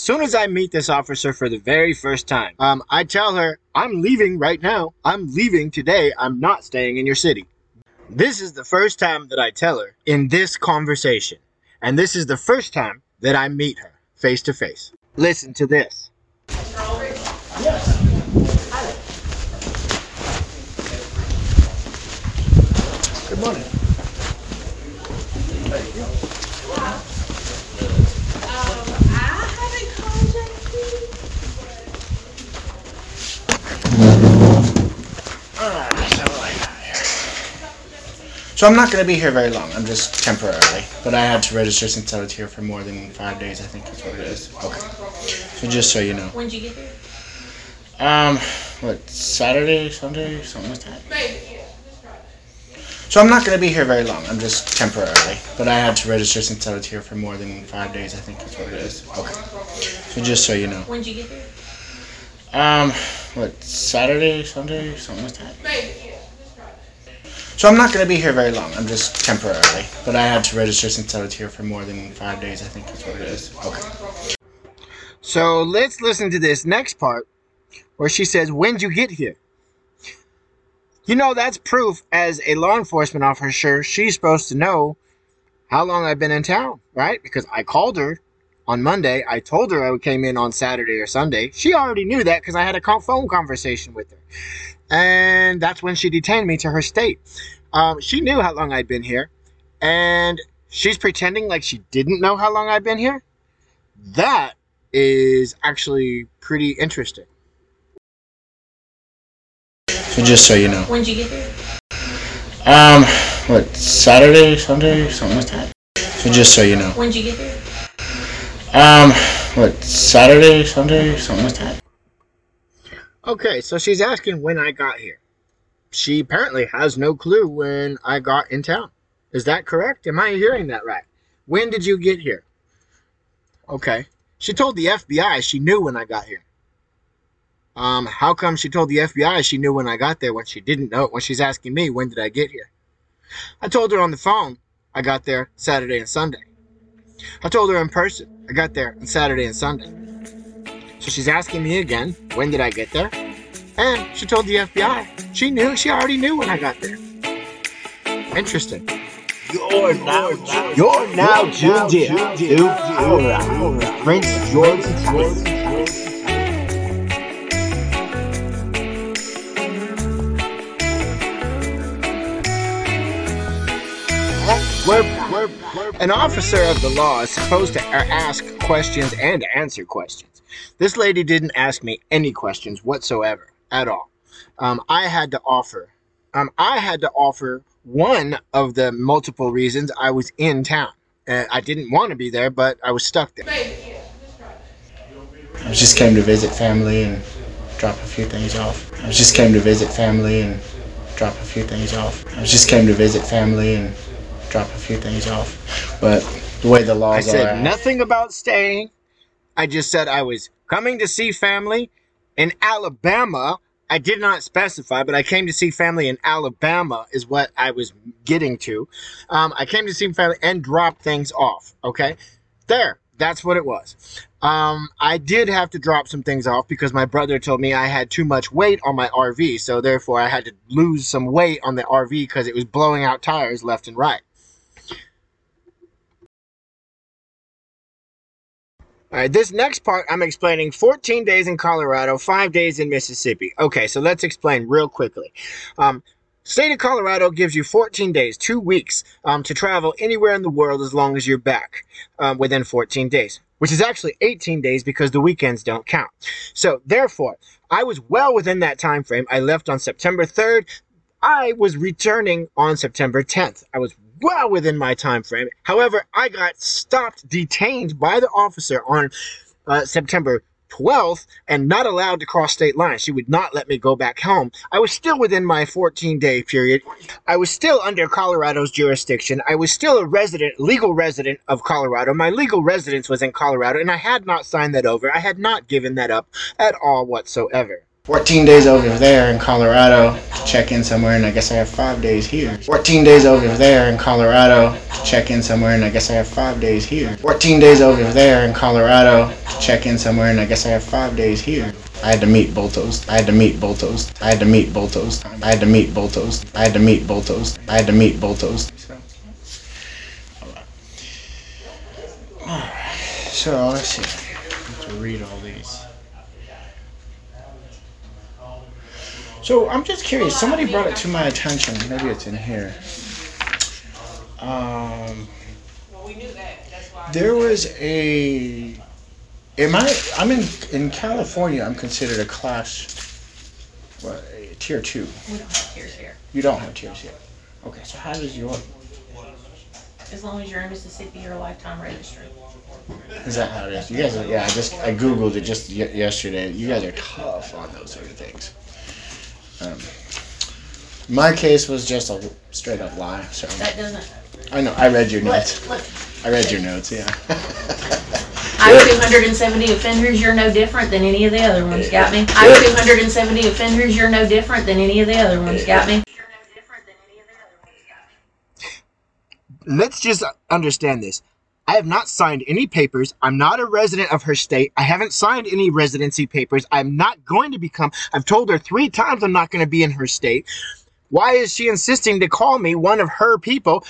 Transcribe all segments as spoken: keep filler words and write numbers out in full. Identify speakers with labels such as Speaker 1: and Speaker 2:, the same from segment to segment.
Speaker 1: Soon as I meet this officer for the very first time, um, I tell her, I'm leaving right now. I'm leaving today. I'm not staying in your city. This is the first time that I tell her in this conversation. And this is the first time that I meet her face to face. Listen to this. Good morning.
Speaker 2: So I'm not going to be here very long. I'm just temporarily. But I had to register since I was here for more than five days, I think that's what it is. Okay. So just so you know.
Speaker 3: When did you get here?
Speaker 2: Um, what, Saturday, Sunday, something like that. So I'm not going to be here very long. I'm just temporarily. But I had to register since I was here for more than five days, I think that's what it is. Okay. So just so you know.
Speaker 3: When did you get here?
Speaker 2: Um, what, Saturday, Sunday, something like that. So I'm not going to be here very long. I'm just temporarily. But I had to register since I was here for more than five days, I think that's what it is. Okay.
Speaker 1: So let's listen to this next part where she says, when'd you get here? You know, that's proof as a law enforcement officer, she's supposed to know how long I've been in town, right? Because I called her on Monday. I told her I came in on Saturday or Sunday. She already knew that because I had a phone conversation with her. And that's when she detained me to her state. Um, she knew how long I'd been here. And she's pretending like she didn't know how long I'd been here. That is actually pretty interesting.
Speaker 2: So just so you know.
Speaker 3: When did you get here?
Speaker 2: Um, what, Saturday, Sunday, something like that. So just so you know.
Speaker 3: When did you get here?
Speaker 2: Um, what, Saturday, Sunday, something like that.
Speaker 1: Okay, so she's asking when I got here. She apparently has no clue when I got in town. Is that correct? Am I hearing that right? When did you get here? Okay. She told the F B I she knew when I got here. Um, how come she told the F B I she knew when I got there when she didn't know it, when she's asking me when did I get here? I told her on the phone I got there Saturday and Sunday. I told her in person I got there on Saturday and Sunday. So she's asking me again, when did I get there? And she told the F B I she knew, she already knew when I got there. Interesting.
Speaker 4: You're now, you're now tuned in to Colorado with Prince George Tyson.
Speaker 1: An officer of the law is supposed to ask questions and answer questions. This lady didn't ask me any questions whatsoever at all. Um, I had to offer, um, I had to offer one of the multiple reasons I was in town. Uh, I didn't want to be there, but I was stuck there.
Speaker 2: I just came to visit family and drop a few things off. I just came to visit family and drop a few things off. I just came to visit family and drop a few things off. But the way the laws
Speaker 1: I said
Speaker 2: are,
Speaker 1: nothing about staying. I just said I was coming to see family in Alabama. I did not specify, but I came to see family in Alabama is what I was getting to. Um, I came to see family and drop things off, okay? There, that's what it was. Um, I did have to drop some things off because my brother told me I had too much weight on my R V, so therefore I had to lose some weight on the R V because it was blowing out tires left and right. All right, this next part, I'm explaining fourteen days in Colorado, five days in Mississippi. Okay, so let's explain real quickly. Um, state of Colorado gives you fourteen days, two weeks, um, to travel anywhere in the world as long as you're back um, within fourteen days, which is actually eighteen days because the weekends don't count. So, therefore, I was well within that time frame. I left on September third. I was returning on September tenth. I was well within my time frame. However, I got stopped, detained by the officer on uh, September twelfth and not allowed to cross state lines. She would not let me go back home. I was still within my fourteen-day period. I was still under Colorado's jurisdiction. I was still a resident, legal resident of Colorado. My legal residence was in Colorado, and I had not signed that over. I had not given that up at all whatsoever.
Speaker 2: fourteen days over there in Colorado to check in somewhere, and I guess I have five days here. fourteen days over there in Colorado to check in somewhere, and I guess I have five days here. fourteen days over there in Colorado to check in somewhere, and I guess I have five days here. I had to meet both those. I had to meet both those. I had to meet both those. I had to meet both those. I had to meet both those. I had to meet both those. Alright, so let's see. I have to read all these. So I'm just curious. Somebody brought it to my attention. Maybe it's in here. Um, there was a. Am I? I'm in in California. I'm considered a class. What? A tier two.
Speaker 3: We don't have tiers here.
Speaker 2: You don't have tiers here. Okay. So how does your?
Speaker 3: As long as you're in Mississippi, you're a lifetime registry.
Speaker 2: Is that how it is? You guys are. Yeah. I just I googled it just y- yesterday. You guys are tough on those sort of things. Um, my case was just a straight up lie. So
Speaker 3: That doesn't.
Speaker 2: I know. I read your notes.
Speaker 3: Look, look.
Speaker 2: I read your notes. Yeah.
Speaker 3: I have two hundred seventy offenders. You're no different than any of the other ones. Got me? I have two hundred seventy offenders. You're no different than any of the other ones. Got me?
Speaker 1: Let's just understand this. I have not signed any papers. I'm not a resident of her state. I haven't signed any residency papers. I'm not going to become. I've told her three times I'm not going to be in her state. Why is she insisting to call me one of her people?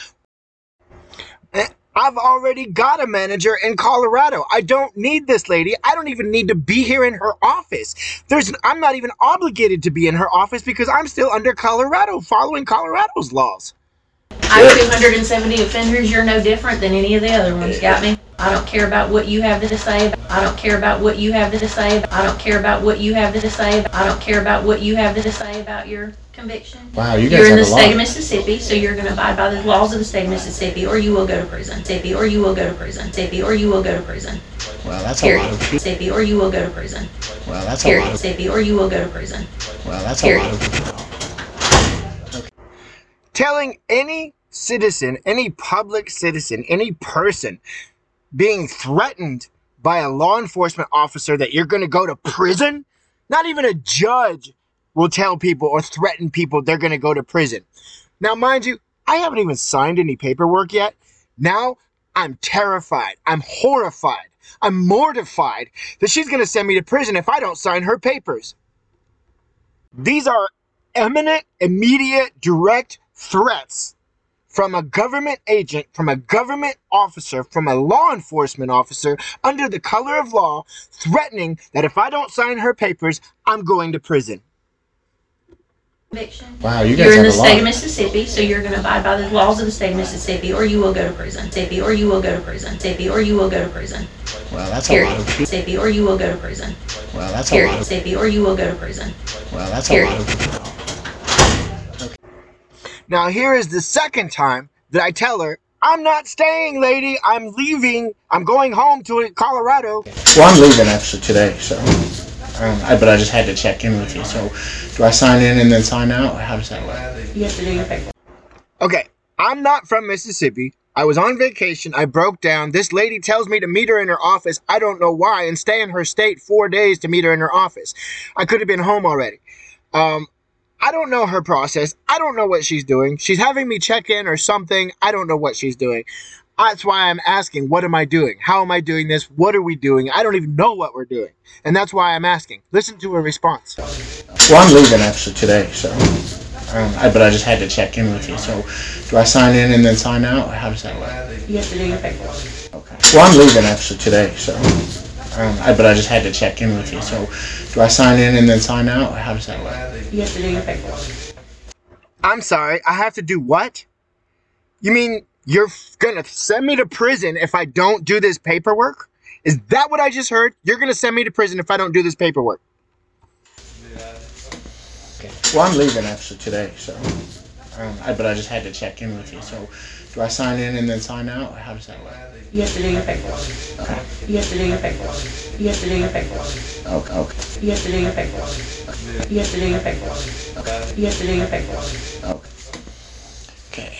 Speaker 1: I've already got a manager in Colorado. I don't need this lady. I don't even need to be here in her office. There's, I'm not even obligated to be in her office because I'm still under Colorado, following Colorado's laws.
Speaker 3: I have two hundred seventy offenders. You're no different than any of the other ones. Got me? I don't care about what you have to say. I don't care about what you have to say. I don't care about what you have to say. I don't care about what you have to say about your conviction.
Speaker 2: Wow, you guys
Speaker 3: You're in
Speaker 2: have
Speaker 3: the
Speaker 2: a
Speaker 3: state
Speaker 2: lot.
Speaker 3: of Mississippi, so you're going to abide by the laws of the state of Mississippi, or you will go to prison. Mississippi, or you will go to prison. Mississippi, or you will go to prison.
Speaker 2: Well, that's
Speaker 3: Period.
Speaker 2: a lot of people.
Speaker 3: Mississippi, or you will go to prison.
Speaker 2: Well, that's
Speaker 3: Period.
Speaker 2: a lot of
Speaker 3: Mississippi, or you will go to prison.
Speaker 2: Well, that's
Speaker 3: Period.
Speaker 2: a lot of people.
Speaker 1: Telling any citizen, any public citizen, any person being threatened by a law enforcement officer that you're going to go to prison? Not even a judge will tell people or threaten people they're going to go to prison. Now, mind you, I haven't even signed any paperwork yet. Now, I'm terrified. I'm horrified. I'm mortified that she's going to send me to prison if I don't sign her papers. These are imminent, immediate, direct threats from a government agent, from a government officer, from a law enforcement officer under the color of law, threatening that if I don't sign her papers, I'm going to prison.
Speaker 3: Conviction.
Speaker 2: Wow, you guys
Speaker 3: You're in
Speaker 2: have
Speaker 3: the
Speaker 2: a
Speaker 3: state of
Speaker 2: lot.
Speaker 3: Mississippi, so you're going to abide by the laws of the state of Mississippi, or you will go to prison. Mississippi, or you will go to prison. Mississippi, or you will go to prison.
Speaker 2: Well, that's a
Speaker 3: Period.
Speaker 2: lot of people.
Speaker 3: Mississippi, or you will go to prison.
Speaker 2: Well, that's a
Speaker 3: Period.
Speaker 2: lot of
Speaker 3: Mississippi, or you will go to prison.
Speaker 2: Well, that's a
Speaker 3: Period.
Speaker 2: lot of people.
Speaker 1: Now, here is the second time that I tell her, I'm not staying, lady. I'm leaving. I'm going home to Colorado.
Speaker 2: Well, I'm leaving actually today, so. Um, I, but I just had to check in with you. So, do I sign in and then sign out, or how does that work?
Speaker 3: You have to do your paperwork.
Speaker 1: Okay, I'm not from Mississippi. I was on vacation. I broke down. This lady tells me to meet her in her office. I don't know why, and stay in her state four days to meet her in her office. I could have been home already. Um, I don't know her process. I don't know what she's doing. She's having me check in or something. I don't know what she's doing. That's why I'm asking, what am I doing? How am I doing this? What are we doing? I don't even know what we're doing. And that's why I'm asking. Listen to her response.
Speaker 2: Well, I'm leaving actually today, so. Um, I, but I just had to check in with you. So, do I sign in and then sign out, or how does that work?
Speaker 3: You have to do your paperwork.
Speaker 2: Okay. Well, I'm leaving actually today, so. Um, I, but I just had to check in with you. So, do I sign in and then sign out, or how does that work?
Speaker 3: You have to do your paperwork.
Speaker 1: I'm sorry. I have to do what? You mean you're going to send me to prison if I don't do this paperwork? Is that what I just heard? You're going to send me to prison if I don't do this paperwork.
Speaker 2: Okay. Well, I'm leaving actually today, so. Um, I, but I just had to check in with you. So, do I sign in and then sign out, or how does that work?
Speaker 3: You have to do your paperwork.
Speaker 2: Okay.
Speaker 3: You have to do your paperwork. You have to do your paperwork.
Speaker 2: Okay. Okay.
Speaker 3: You have to do your paperwork. You have to do your paperwork.
Speaker 2: Okay.
Speaker 3: You have to do your paperwork.
Speaker 2: Okay. Okay.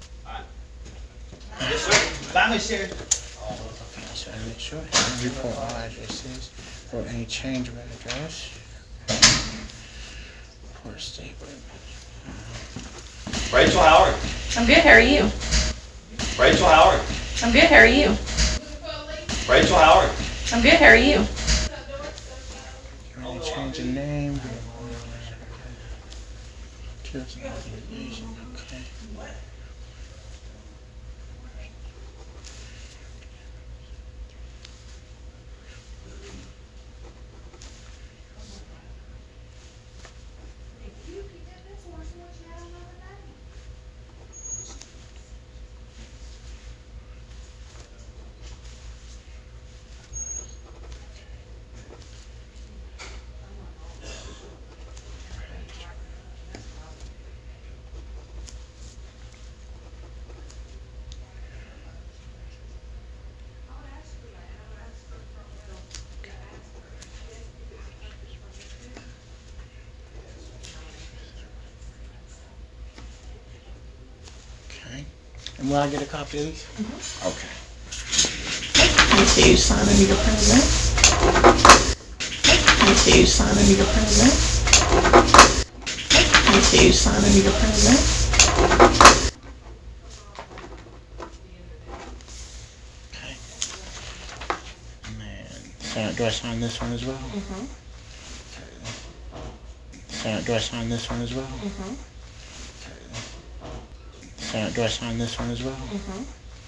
Speaker 5: Family share.
Speaker 2: Okay, so make sure report all addresses for any change of address. Poor state.
Speaker 5: Rachel Howard.
Speaker 3: I'm good, how are you?
Speaker 5: Rachel Howard.
Speaker 3: I'm good, how are you?
Speaker 5: Rachel Howard.
Speaker 3: I'm good, how are you?
Speaker 2: Really change the name. Just okay. Okay. And will I get a copy of these? Mm-hmm. Okay.
Speaker 3: You too, sign under your president. You too, sign under your president. You too, sign under your president.
Speaker 2: Okay. And then, so do I sign this one as well?
Speaker 3: Mm-hmm.
Speaker 2: So do I sign this one as well?
Speaker 3: Mm-hmm.
Speaker 2: So do I sign this one as well?
Speaker 3: Mm-hmm.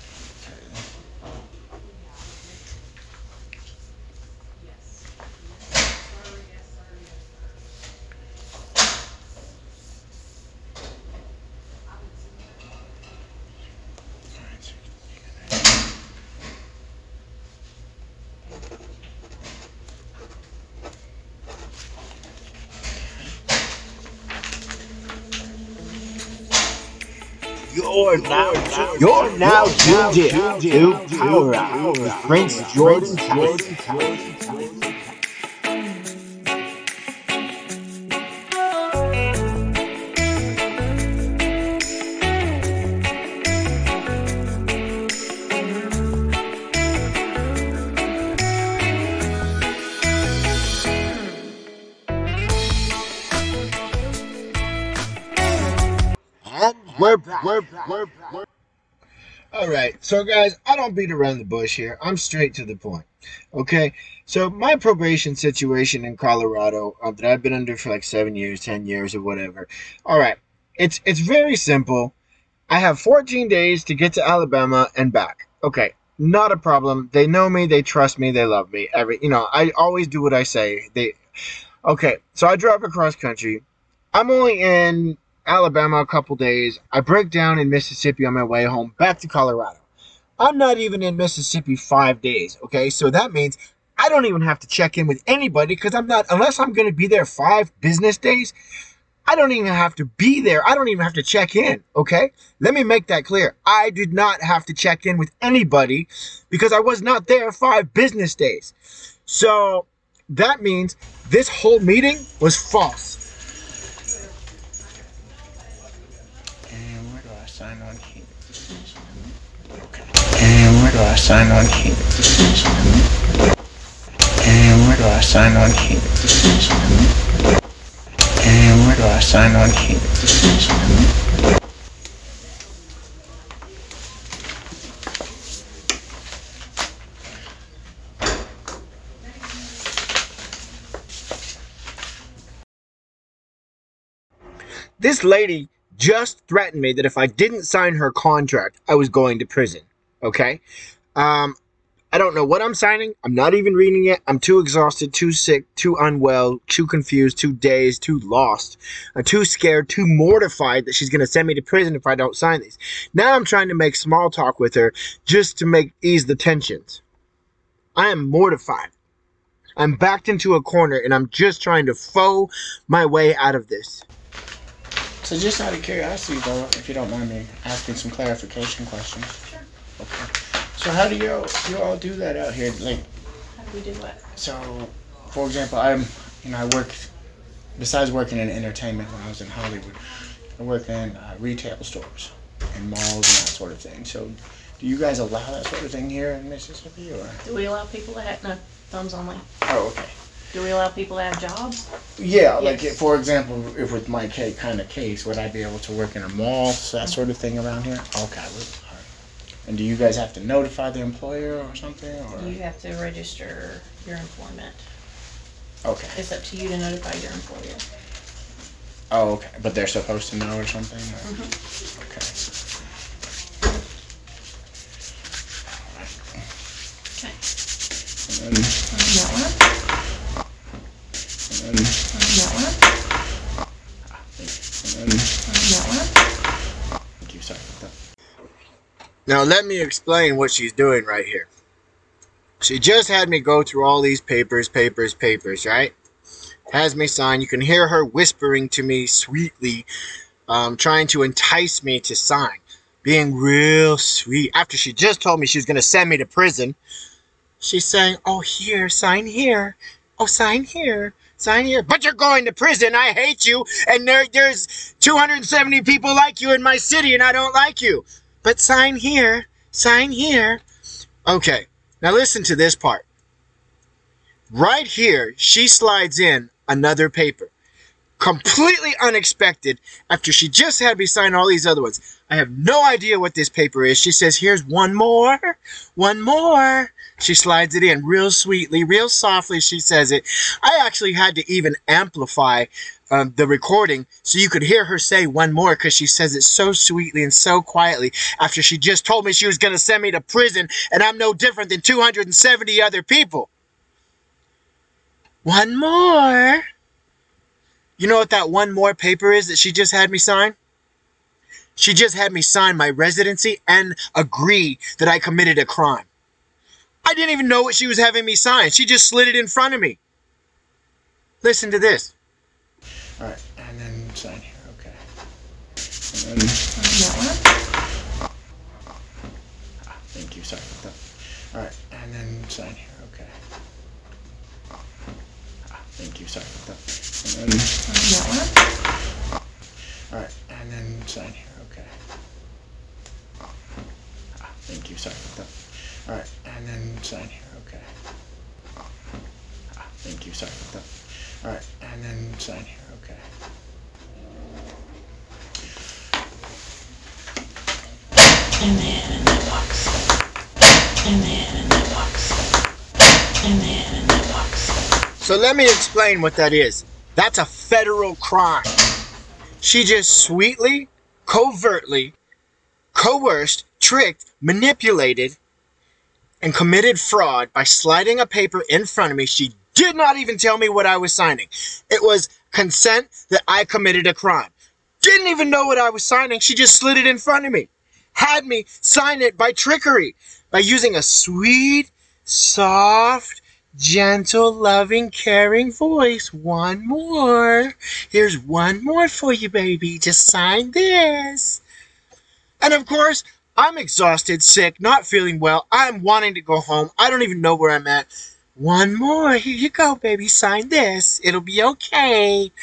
Speaker 4: You're now, you're now tuned in to Power Hour with Prince Jordan Tyson. And we're back. We're back. We're back.
Speaker 1: All right, so guys, I don't beat around the bush here. I'm straight to the point. Okay, so my probation situation in Colorado uh, that I've been under for like seven years, ten years, or whatever. All right, it's it's very simple. I have fourteen days to get to Alabama and back. Okay, not a problem. They know me, they trust me, they love me. Every you know, I always do what I say. They, okay, so I drive across country. I'm only in Alabama a couple days. I break down in Mississippi on my way home back to Colorado. I'm not even in Mississippi five days, okay? So that means I don't even have to check in with anybody because I'm not, unless I'm going to be there five business days, I don't even have to be there. I don't even have to check in, okay? Let me make that clear. I did not have to check in with anybody because I was not there five business days. So that means this whole meeting was false.
Speaker 2: And where do I sign on here? Okay. And where do I sign on here? And where do I sign on here? And where do I sign on here?
Speaker 1: This lady just threatened me that if I didn't sign her contract, I was going to prison. Okay? Um, I don't know what I'm signing. I'm not even reading it. I'm too exhausted, too sick, too unwell, too confused, too dazed, too lost. I'm too scared, too mortified that she's going to send me to prison if I don't sign these. Now I'm trying to make small talk with her just to make ease the tensions. I am mortified. I'm backed into a corner and I'm just trying to faux my way out of this.
Speaker 2: So just out of curiosity, though, if you don't mind me asking some clarification questions.
Speaker 3: Sure.
Speaker 2: Okay. So how do you all, you all do that out here? Like,
Speaker 3: How do we do what?
Speaker 2: so, for example, I'm, you know, I work, besides working in entertainment when I was in Hollywood, I work in uh, retail stores and malls and that sort of thing. So do you guys allow that sort of thing here in Mississippi, or?
Speaker 3: Do we allow people to have, no, thumbs only?
Speaker 2: Oh, okay.
Speaker 3: Do we allow people to have jobs?
Speaker 2: Yeah, like
Speaker 3: Yes.
Speaker 2: for example, if with my ca- kind of case, would I be able to work in a mall, that sort of thing around here? Okay. All right. And do you guys have to notify the employer or something? Or?
Speaker 3: You have to register your employment.
Speaker 2: Okay.
Speaker 3: It's up to you to notify your employer.
Speaker 2: Oh, okay. But they're supposed to know or something? Or?
Speaker 3: Mm-hmm.
Speaker 2: Okay.
Speaker 3: Okay.
Speaker 2: And then,
Speaker 3: That one?
Speaker 2: and then,
Speaker 3: That one?
Speaker 2: and then,
Speaker 3: That one?
Speaker 2: thank you, sorry about that.
Speaker 1: Now let me explain what she's doing right here. She just had me go through all these papers, papers, papers, right? Has me sign. You can hear her whispering to me sweetly, um, trying to entice me to sign. Being real sweet. After she just told me she was going to send me to prison, she's saying, oh, here, sign here. Oh, sign here. Sign here. But you're going to prison. I hate you. And there, there's two hundred seventy people like you in my city, and I don't like you. But sign here. Sign here. Okay. Now listen to this part. Right here, she slides in another paper. Completely unexpected after she just had me sign all these other ones. I have no idea what this paper is. She says, here's one more. One more. She slides it in real sweetly, real softly. She says it. I actually had to even amplify um, the recording so you could hear her say one more because she says it so sweetly and so quietly after she just told me she was going to send me to prison and I'm no different than two hundred seventy other people. One more. You know what that one more paper is that she just had me sign? She just had me sign my residency and agree that I committed a crime. I didn't even know what she was having me sign. She just slid it in front of me. Listen to this.
Speaker 2: All right, and then sign here, okay. And then,
Speaker 3: That one?
Speaker 2: ah, thank you, sorry about that. All right, and then sign here, okay. Ah, thank you, sorry about that. And then,
Speaker 3: That one?
Speaker 2: all right, and then sign here, okay. Ah, thank you, sorry about that. All right, and then sign here, okay. Ah, thank you, sorry about that. All right, and then sign here, okay.
Speaker 3: And then in that box. And then in that box. And then in that box.
Speaker 1: So let me explain what that is. That's a federal crime. She just sweetly, covertly, coerced, tricked, manipulated, and committed fraud by sliding a paper in front of me. She did not even tell me what I was signing. It was consent that I committed a crime. Didn't even know what I was signing. She just slid it in front of me. Had me sign it by trickery, by using a sweet, soft, gentle, loving, caring voice. One more. Here's one more for you, baby. Just sign this. And of course, I'm exhausted, sick, not feeling well. I'm wanting to go home. I don't even know where I'm at. One more. Here you go, baby. Sign this. It'll be okay.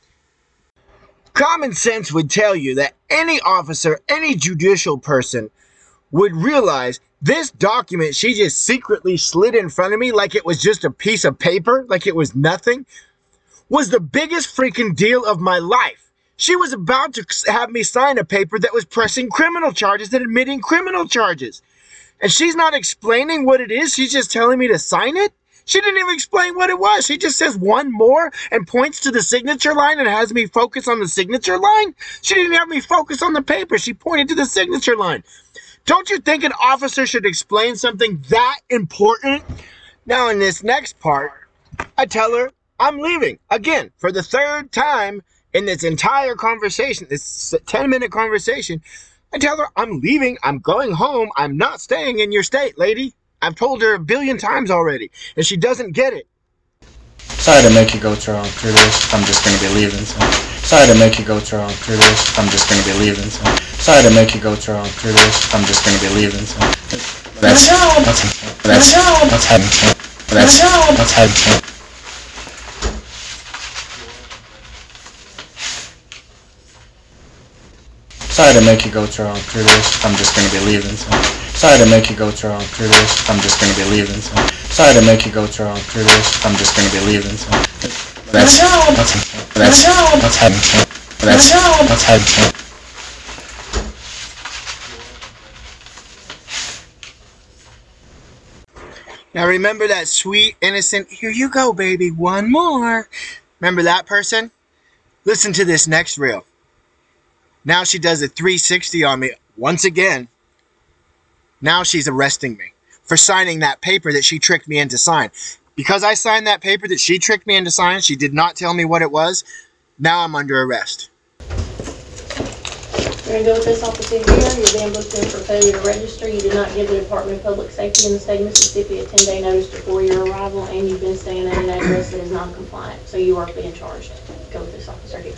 Speaker 1: Common sense would tell you that any officer, any judicial person would realize this document she just secretly slid in front of me like it was just a piece of paper, like it was nothing, was the biggest freaking deal of my life. She was about to have me sign a paper that was pressing criminal charges and admitting criminal charges. And she's not explaining what it is. She's just telling me to sign it. She didn't even explain what it was. She just says one more and points to the signature line and has me focus on the signature line. She didn't have me focus on the paper. She pointed to the signature line. Don't you think an officer should explain something that important? Now in this next part, I tell her I'm leaving. Again, for the third time in this entire conversation, this ten minute conversation, I tell her I'm leaving. I'm going home. I'm not staying in your state, lady. I've told her a billion times already, and she doesn't get it.
Speaker 2: sorry to make you go through all through this. I'm just gonna be leaving. So. Sorry to make you go through all through this. I'm just gonna be leaving. So. Sorry to make you go through all through this. I'm just gonna be leaving. So. That's
Speaker 3: My job.
Speaker 2: that's that's
Speaker 3: My job.
Speaker 2: that's heading. So. That's
Speaker 3: My job.
Speaker 2: that's heading. So. Sorry to make you go through all through this. I'm just gonna be leaving. So. Sorry to make you go through all through this. I'm just gonna be leaving. So. Sorry to make you go through all through this. I'm just gonna be leaving. So. That's
Speaker 3: My job.
Speaker 2: that's that's
Speaker 3: My job.
Speaker 2: that's heading. That's
Speaker 3: My job.
Speaker 2: that's heading.
Speaker 1: Now remember that sweet, innocent, here you go, baby, one more. Remember that person? Listen to this next reel. Now she does a three sixty on me once again. Now she's arresting me for signing that paper that she tricked me into sign. Because I signed that paper that she tricked me into sign, she did not tell me what it was. Now I'm under arrest.
Speaker 3: You're gonna go with this officer here. You're being booked in for failure to register. You did not give the Department of Public Safety in the state of Mississippi a ten-day notice before your arrival, and you've been staying at an address that is non-compliant. So you are being charged. Go with this officer here.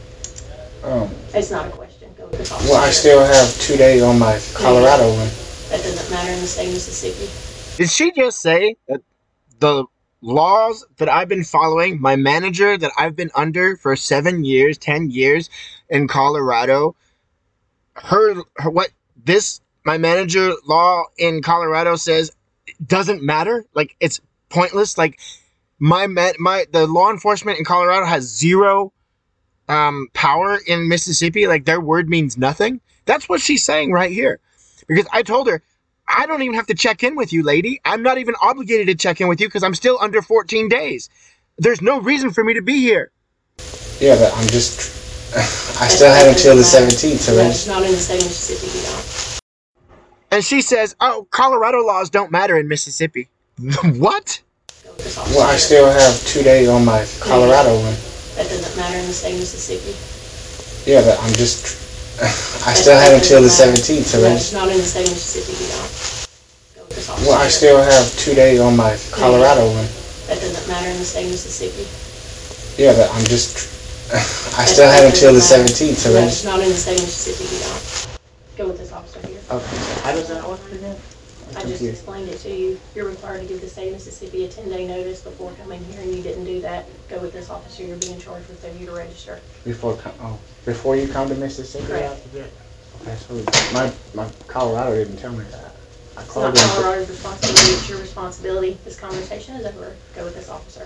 Speaker 2: Um.
Speaker 3: It's not a question. Go with this officer.
Speaker 2: Well, I
Speaker 3: here.
Speaker 2: still have two days on my Colorado one.
Speaker 3: That doesn't matter in the state of Mississippi.
Speaker 1: Did she just say that the laws that I've been following, my manager that I've been under for seven years, ten years in Colorado, her, her what this, my manager law in Colorado says doesn't matter? Like, it's pointless? Like, my, my the law enforcement in Colorado has zero um, power in Mississippi? Like, their word means nothing? That's what she's saying right here. Because I told her, I don't even have to check in with you, lady. I'm not even obligated to check in with you because I'm still under fourteen days. There's no reason for me to be here.
Speaker 2: Yeah, but I'm just... I still have until the seventeenth to
Speaker 3: No,
Speaker 2: register.
Speaker 3: it's not in the state of Mississippi. You don't.
Speaker 1: And she says, oh, Colorado laws don't matter in Mississippi. What?
Speaker 3: Go with this officer
Speaker 2: Well, I
Speaker 3: here.
Speaker 2: still have two days on my Colorado one.
Speaker 3: That doesn't matter in the state of Mississippi.
Speaker 2: Yeah, but I'm just... I still have until the seventeenth to
Speaker 3: No, it's
Speaker 2: register.
Speaker 3: not in the state of Mississippi. You don't. Go with this officer
Speaker 2: Well, I
Speaker 3: here.
Speaker 2: still have two days on my Colorado one.
Speaker 3: That doesn't matter in the state of Mississippi.
Speaker 2: Yeah, but I'm just... I still have until the seventeenth to
Speaker 3: No, it's
Speaker 2: register.
Speaker 3: not in the state of Mississippi. You don't. Go with this officer here.
Speaker 2: Okay, so how does that work again?
Speaker 3: I just explained it to you. You're required to give the state of Mississippi a ten-day notice before coming here, and you didn't do that. Go with this officer. You're being charged with failure to register.
Speaker 2: Before, co- oh, before you come to Mississippi?
Speaker 3: Correct.
Speaker 2: Okay, so my, my Colorado didn't tell me that. I
Speaker 3: It's
Speaker 2: called
Speaker 3: not
Speaker 2: them.
Speaker 3: Colorado's responsibility. It's your responsibility. This conversation is over. Go with this officer.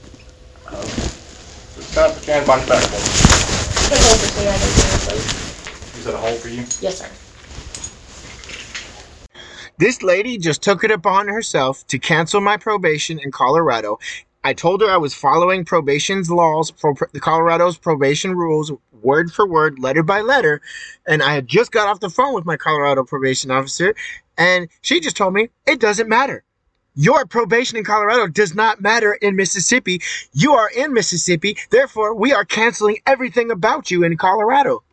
Speaker 6: Stand up, put your hand behind your back.
Speaker 3: Put it over so I can see it, please.
Speaker 6: Is that a hole for you?
Speaker 3: Yes, sir.
Speaker 1: This lady just took it upon herself to cancel my probation in Colorado. I told her I was following probation's laws, for the Colorado's probation rules, word for word, letter by letter. And I had just got off the phone with my Colorado probation officer, and she just told me it doesn't matter. Your probation in Colorado does not matter in Mississippi. You are in Mississippi. Therefore, we are canceling everything about you in Colorado.